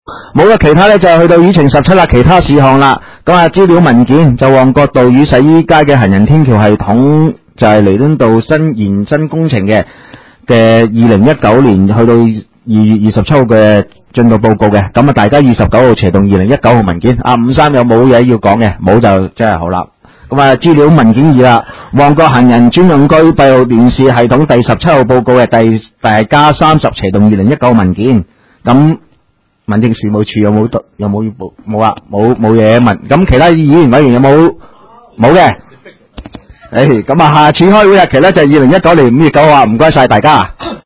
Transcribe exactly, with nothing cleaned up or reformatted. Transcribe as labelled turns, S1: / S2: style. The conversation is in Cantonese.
S1: 冇啦，其他咧就去到議程十七啦，其他事項啦。咁啊，資料文件就旺角道與洗衣街嘅行人天橋系統就係彌敦道新延伸工程嘅嘅二零一九年去到二月二十七號嘅進度報告嘅。咁啊，大家二十九號斜動二零一九號文件。啊，五三有冇嘢要講嘅？冇就真係好啦。咁啊，資料文件二啦，旺角行人專用區閉路電視系統第十七號報告嘅第大加三十斜動二零一九文件。咁民政事務處有冇得有冇要報？冇啊，冇冇嘢問。咁其他議員委員有冇？冇嘅。誒，咁啊，下次開會日期咧就係二零一九年五月九號啊，唔該晒大家。